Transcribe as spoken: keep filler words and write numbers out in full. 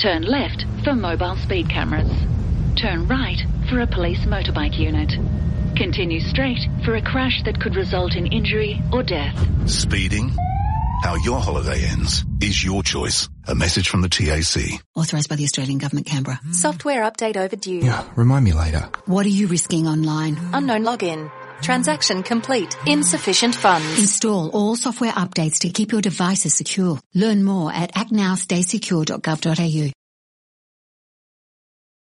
Turn left for mobile speed cameras. Turn right for a police motorbike unit. Continue straight for a crash that could result in injury or death. Speeding? How your holiday ends is your choice. A message from the T A C. Authorised by the Australian Government, Canberra. Software update overdue. Yeah, remind me later. What are you risking online? Unknown login. Transaction complete. Insufficient funds. Install all software updates to keep your devices secure. Learn more at act now stay secure dot gov dot a u.